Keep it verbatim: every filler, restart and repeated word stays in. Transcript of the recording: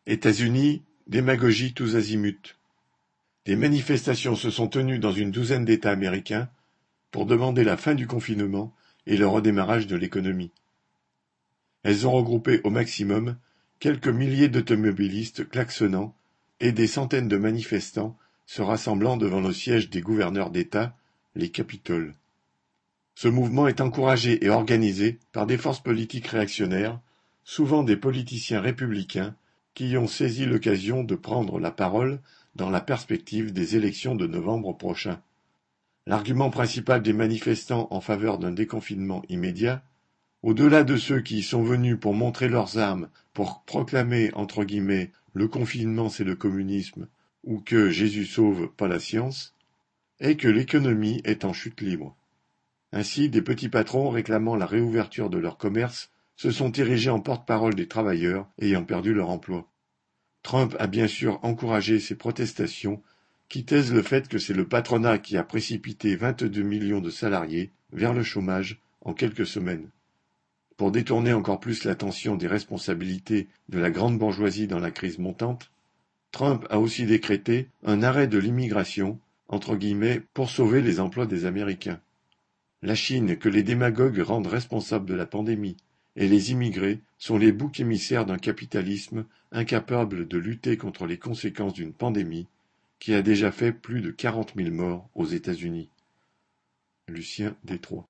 États-Unis, démagogie tous azimuts. Des manifestations se sont tenues dans une douzaine d'États américains pour demander la fin du confinement et le redémarrage de l'économie. Elles ont regroupé au maximum quelques milliers d'automobilistes klaxonnant et des centaines de manifestants se rassemblant devant le siège des gouverneurs d'État, les capitoles. Ce mouvement est encouragé et organisé par des forces politiques réactionnaires, souvent des politiciens républicains, qui ont saisi l'occasion de prendre la parole dans la perspective des élections de novembre prochain. L'argument principal des manifestants en faveur d'un déconfinement immédiat, au-delà de ceux qui y sont venus pour montrer leurs armes, pour proclamer entre guillemets le confinement c'est le communisme ou que Jésus sauve, pas la science, est que l'économie est en chute libre. Ainsi, des petits patrons réclamant la réouverture de leur commerce se sont érigés en porte-parole des travailleurs ayant perdu leur emploi. Trump a bien sûr encouragé ces protestations qui taisent le fait que c'est le patronat qui a précipité vingt-deux millions de salariés vers le chômage en quelques semaines. Pour détourner encore plus l'attention des responsabilités de la grande bourgeoisie dans la crise montante, Trump a aussi décrété un arrêt de l'immigration, entre guillemets, pour sauver les emplois des Américains. La Chine, que les démagogues rendent responsable de la pandémie, et les immigrés sont les boucs émissaires d'un capitalisme incapable de lutter contre les conséquences d'une pandémie qui a déjà fait plus de quarante mille morts aux États-Unis. Lucien Détroit.